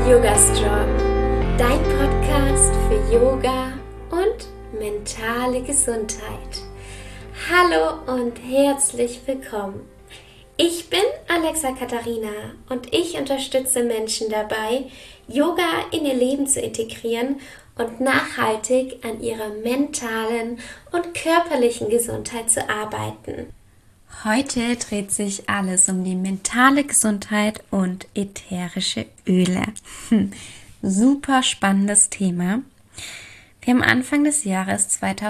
Yoga Strong, dein Podcast für Yoga und mentale Gesundheit. Hallo und herzlich willkommen. Ich bin Alexa Katharina und ich unterstütze Menschen dabei, Yoga in ihr Leben zu integrieren und nachhaltig an ihrer mentalen und körperlichen Gesundheit zu arbeiten. Heute dreht sich alles um die mentale Gesundheit und ätherische Öle. Super spannendes Thema. Wir haben Anfang des Jahres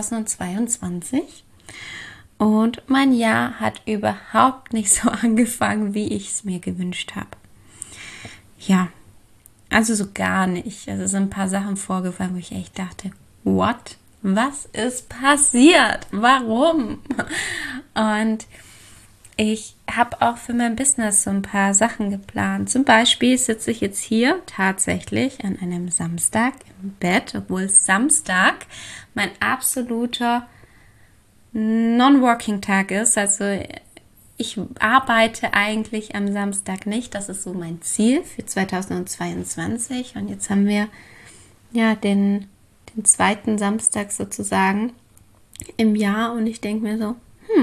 2022 und mein Jahr hat überhaupt nicht so angefangen, wie ich es mir gewünscht habe. Ja, also so gar nicht. Also sind ein paar Sachen vorgefallen, wo ich echt dachte, what? Was ist passiert? Warum? Und ich habe auch für mein Business so ein paar Sachen geplant. Zum Beispiel sitze ich jetzt hier tatsächlich an einem Samstag im Bett, obwohl Samstag mein absoluter Non-Working-Tag ist. Also ich arbeite eigentlich am Samstag nicht. Das ist so mein Ziel für 2022. Und jetzt haben wir ja den zweiten Samstag sozusagen im Jahr. Und ich denke mir so,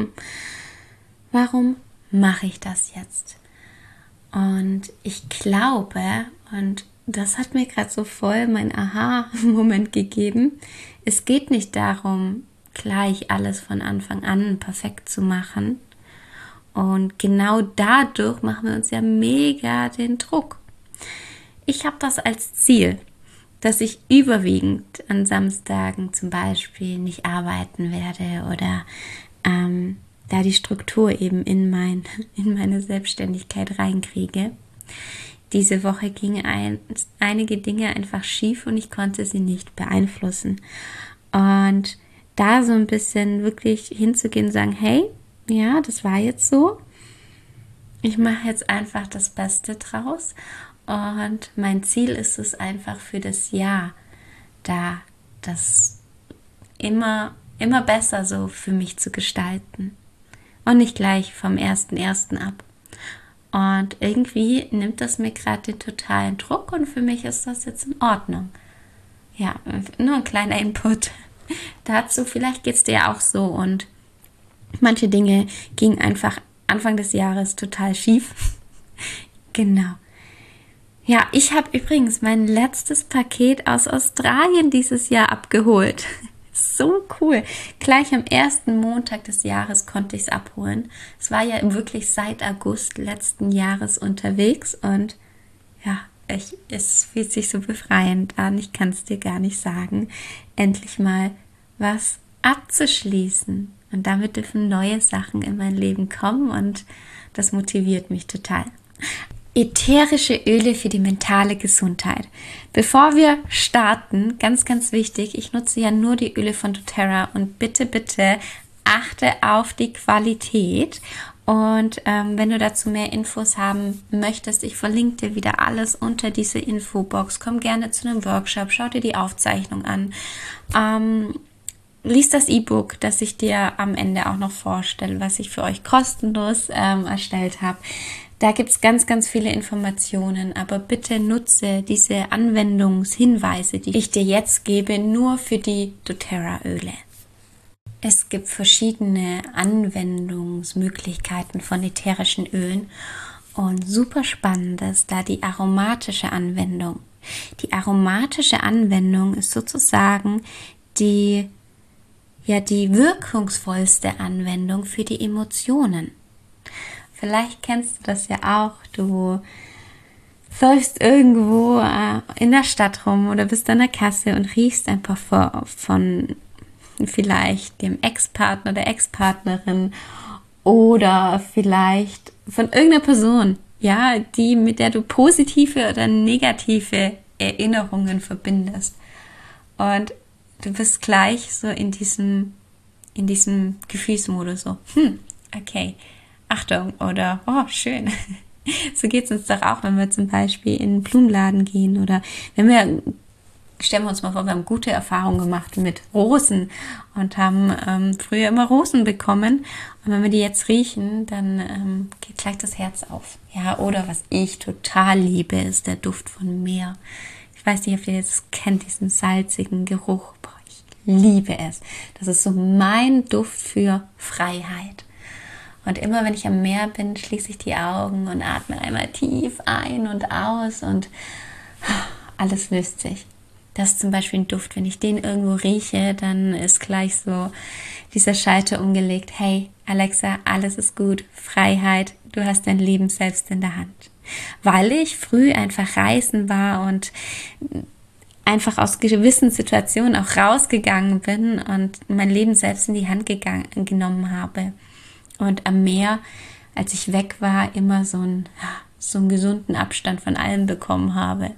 warum mache ich das jetzt? Und ich glaube, und das hat mir gerade so voll mein Aha-Moment gegeben, es geht nicht darum, gleich alles von Anfang an perfekt zu machen. Und genau dadurch machen wir uns ja mega den Druck. Ich habe das als Ziel, dass ich überwiegend an Samstagen zum Beispiel nicht arbeiten werde oder da die Struktur eben in meine Selbstständigkeit reinkriege. Diese Woche gingen einige Dinge einfach schief und ich konnte sie nicht beeinflussen. Und da so ein bisschen wirklich hinzugehen und sagen, hey, ja, das war jetzt so. Ich mache jetzt einfach das Beste draus. Und mein Ziel ist es einfach für das Jahr, da das immer besser so für mich zu gestalten. Und nicht gleich vom 1.1. ab. Und irgendwie nimmt das mir gerade den totalen Druck und für mich ist das jetzt in Ordnung. Ja, nur ein kleiner Input dazu. Vielleicht geht es dir auch so und manche Dinge gingen einfach Anfang des Jahres total schief. Genau. Ja, ich habe übrigens mein letztes Paket aus Australien dieses Jahr abgeholt. So cool. Gleich am ersten Montag des Jahres konnte ich es abholen. Es war ja wirklich seit August letzten Jahres unterwegs und ja, es fühlt sich so befreiend an. Ich kann es dir gar nicht sagen. Endlich mal was abzuschließen. Und damit dürfen neue Sachen in mein Leben kommen und das motiviert mich total. Ätherische Öle für die mentale Gesundheit. Bevor wir starten, ganz, ganz wichtig, ich nutze ja nur die Öle von doTERRA und bitte, bitte achte auf die Qualität. Und wenn du dazu mehr Infos haben möchtest, ich verlinke dir wieder alles unter diese Infobox. Komm gerne zu einem Workshop, schau dir die Aufzeichnung an. Lies das E-Book, das ich dir am Ende auch noch vorstelle, was ich für euch kostenlos erstellt habe. Da gibt es ganz, ganz viele Informationen, aber bitte nutze diese Anwendungshinweise, die ich dir jetzt gebe, nur für die doTERRA-Öle. Es gibt verschiedene Anwendungsmöglichkeiten von ätherischen Ölen und super spannend ist da die aromatische Anwendung. Die aromatische Anwendung ist sozusagen die wirkungsvollste Anwendung für die Emotionen. Vielleicht kennst du das ja auch, du läufst irgendwo in der Stadt rum oder bist an der Kasse und riechst einfach von vielleicht dem Ex-Partner, der Ex-Partnerin oder vielleicht von irgendeiner Person, ja, mit der du positive oder negative Erinnerungen verbindest. Und du bist gleich so in diesem Gefühlsmodus so, okay, Achtung oder oh, schön. So geht es uns doch auch, wenn wir zum Beispiel in einen Blumenladen gehen oder wenn wir stellen wir uns mal vor, wir haben gute Erfahrungen gemacht mit Rosen und haben früher immer Rosen bekommen. Und wenn wir die jetzt riechen, dann geht gleich das Herz auf. Ja, oder was ich total liebe, ist der Duft von Meer. Ich weiß nicht, ob ihr das kennt, diesen salzigen Geruch. Boah, ich liebe es. Das ist so mein Duft für Freiheit. Und immer wenn ich am Meer bin, schließe ich die Augen und atme einmal tief ein und aus und alles löst sich. Das ist zum Beispiel ein Duft. Wenn ich den irgendwo rieche, dann ist gleich so dieser Schalter umgelegt. Hey, Alexa, alles ist gut. Freiheit, du hast dein Leben selbst in der Hand. Weil ich früh einfach reisen war und einfach aus gewissen Situationen auch rausgegangen bin und mein Leben selbst in die Hand genommen habe. Und am Meer, als ich weg war, immer so einen gesunden Abstand von allem bekommen habe.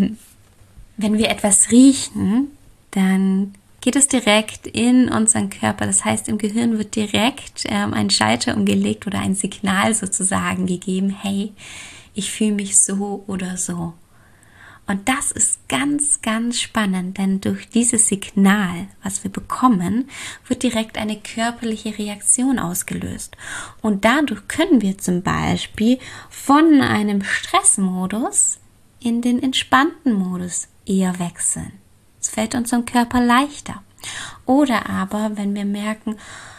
Wenn wir etwas riechen, dann geht es direkt in unseren Körper. Das heißt, im Gehirn wird direkt ein Schalter umgelegt oder ein Signal sozusagen gegeben. Hey, ich fühle mich so oder so. Und das ist ganz, ganz spannend, denn durch dieses Signal, was wir bekommen, wird direkt eine körperliche Reaktion ausgelöst. Und dadurch können wir zum Beispiel von einem Stressmodus in den entspannten Modus eher wechseln. Es fällt unserem Körper leichter. Oder aber, wenn wir merken,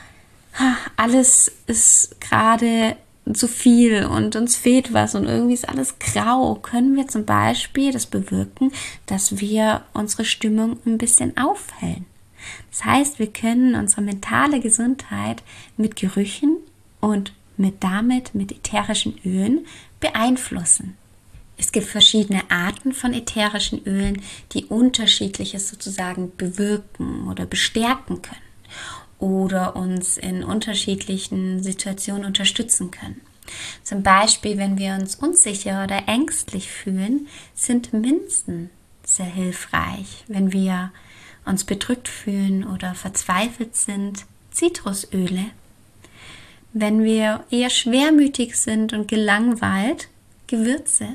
alles ist gerade zu viel und uns fehlt was und irgendwie ist alles grau, können wir zum Beispiel das bewirken, dass wir unsere Stimmung ein bisschen aufhellen. Das heißt, wir können unsere mentale Gesundheit mit Gerüchen und mit ätherischen Ölen beeinflussen. Es gibt verschiedene Arten von ätherischen Ölen, die Unterschiedliches sozusagen bewirken oder bestärken können oder uns in unterschiedlichen Situationen unterstützen können. Zum Beispiel, wenn wir uns unsicher oder ängstlich fühlen, sind Minzen sehr hilfreich. Wenn wir uns bedrückt fühlen oder verzweifelt sind, Zitrusöle. Wenn wir eher schwermütig sind und gelangweilt, Gewürze.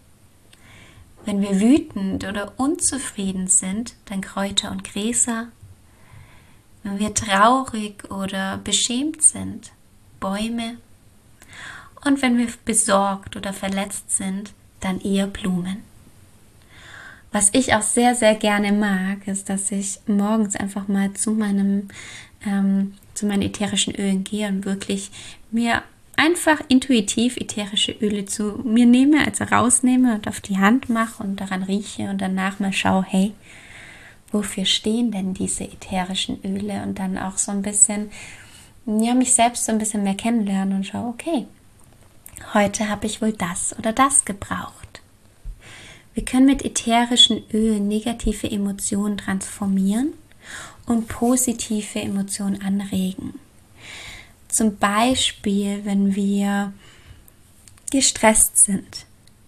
Wenn wir wütend oder unzufrieden sind, dann Kräuter und Gräser. Wenn wir traurig oder beschämt sind, Bäume. Und wenn wir besorgt oder verletzt sind, dann eher Blumen. Was ich auch sehr, sehr gerne mag, ist, dass ich morgens einfach mal zu meinen ätherischen Ölen gehe und wirklich mir einfach intuitiv ätherische Öle zu mir nehme, also rausnehme und auf die Hand mache und daran rieche und danach mal schaue, hey, wofür stehen denn diese ätherischen Öle? Und dann auch so ein bisschen, mich selbst so ein bisschen mehr kennenlernen und schaue, okay, heute habe ich wohl das oder das gebraucht. Wir können mit ätherischen Ölen negative Emotionen transformieren und positive Emotionen anregen. Zum Beispiel, wenn wir gestresst sind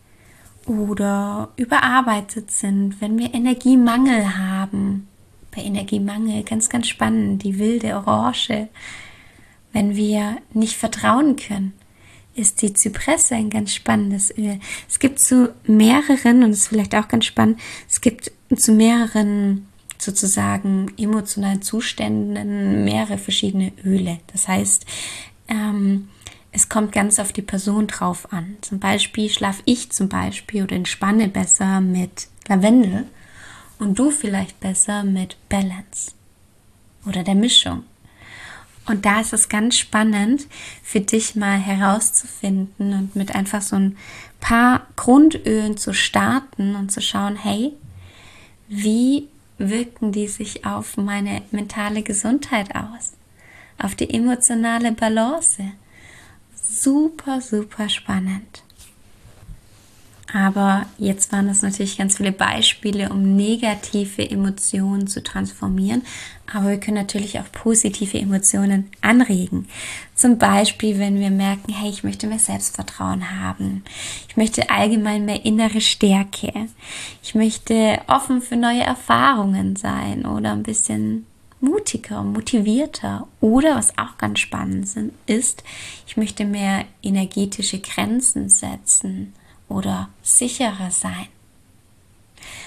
oder überarbeitet sind, wenn wir Energiemangel haben. Bei Energiemangel, ganz, ganz spannend, die wilde Orange. Wenn wir nicht vertrauen können, ist die Zypresse ein ganz spannendes Öl. Es gibt zu mehreren, und das ist vielleicht auch ganz spannend, es gibt zu mehreren sozusagen emotionalen Zuständen mehrere verschiedene Öle. Das heißt, es kommt ganz auf die Person drauf an. Zum Beispiel schlafe ich oder entspanne besser mit Lavendel und du vielleicht besser mit Balance oder der Mischung. Und da ist es ganz spannend für dich mal herauszufinden und mit einfach so ein paar Grundölen zu starten und zu schauen, hey, wie wirken die sich auf meine mentale Gesundheit aus, auf die emotionale Balance. Super, super spannend. Aber jetzt waren das natürlich ganz viele Beispiele, um negative Emotionen zu transformieren. Aber wir können natürlich auch positive Emotionen anregen. Zum Beispiel, wenn wir merken, hey, ich möchte mehr Selbstvertrauen haben. Ich möchte allgemein mehr innere Stärke. Ich möchte offen für neue Erfahrungen sein oder ein bisschen mutiger, motivierter. Oder was auch ganz spannend ist, ich möchte mehr energetische Grenzen setzen oder sicherer sein.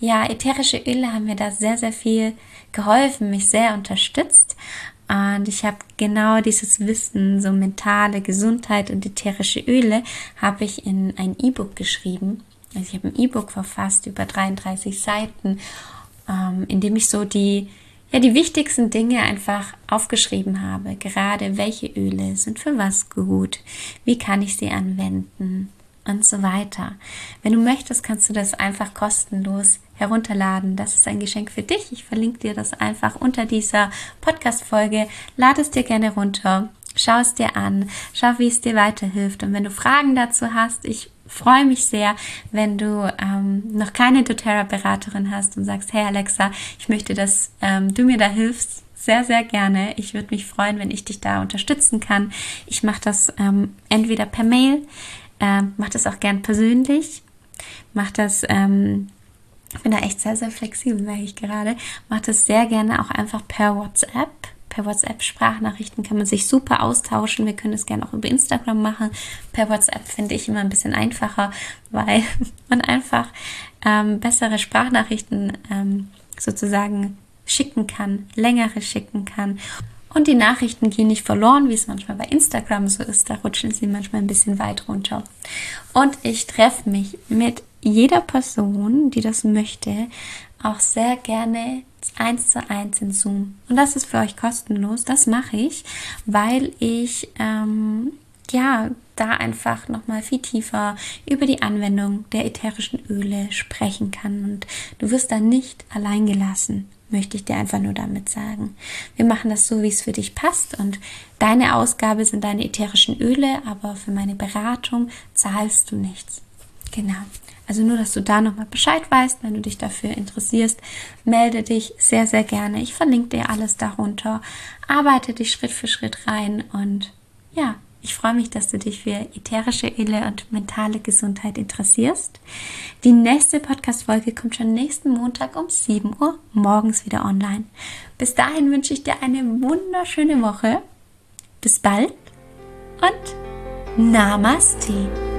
ja, ätherische Öle haben mir da sehr, sehr viel geholfen, mich sehr unterstützt. Und ich habe genau dieses Wissen, so mentale Gesundheit und ätherische Öle, habe ich in ein E-Book geschrieben. Also ich habe ein E-Book verfasst über 33 Seiten, in dem ich so die wichtigsten Dinge einfach aufgeschrieben habe. Gerade welche Öle sind für was gut, wie kann ich sie anwenden und so weiter. Wenn du möchtest, kannst du das einfach kostenlos herunterladen. Das ist ein Geschenk für dich. Ich verlinke dir das einfach unter dieser Podcast-Folge. Lade es dir gerne runter, schau es dir an, schau, wie es dir weiterhilft. Und wenn du Fragen dazu hast, ich freue mich sehr, wenn du noch keine doTERRA-Beraterin hast und sagst, hey Alexa, ich möchte, dass du mir da hilfst. Sehr, sehr gerne. Ich würde mich freuen, wenn ich dich da unterstützen kann. Ich mache das entweder per Mail, mache das auch gern persönlich, mache das, ich bin da echt sehr, sehr flexibel, merke ich gerade, mache das sehr gerne auch einfach per WhatsApp. Per WhatsApp-Sprachnachrichten kann man sich super austauschen. Wir können das gerne auch über Instagram machen. Per WhatsApp finde ich immer ein bisschen einfacher, weil man einfach bessere Sprachnachrichten sozusagen schicken kann, längere schicken kann. Und die Nachrichten gehen nicht verloren, wie es manchmal bei Instagram so ist. Da rutschen sie manchmal ein bisschen weit runter. Und ich treffe mich mit jeder Person, die das möchte, auch sehr gerne 1:1 in Zoom. Und das ist für euch kostenlos. Das mache ich, weil ich da einfach nochmal viel tiefer über die Anwendung der ätherischen Öle sprechen kann. Und du wirst da nicht allein gelassen, möchte ich dir einfach nur damit sagen. Wir machen das so, wie es für dich passt, und deine Ausgabe sind deine ätherischen Öle, aber für meine Beratung zahlst du nichts. Genau. Also nur, dass du da nochmal Bescheid weißt, wenn du dich dafür interessierst, melde dich sehr, sehr gerne. Ich verlinke dir alles darunter, arbeite dich Schritt für Schritt rein, und ja, ich freue mich, dass du dich für ätherische Öle und mentale Gesundheit interessierst. Die nächste Podcast-Folge kommt schon nächsten Montag um 7 Uhr morgens wieder online. Bis dahin wünsche ich dir eine wunderschöne Woche. Bis bald und Namaste.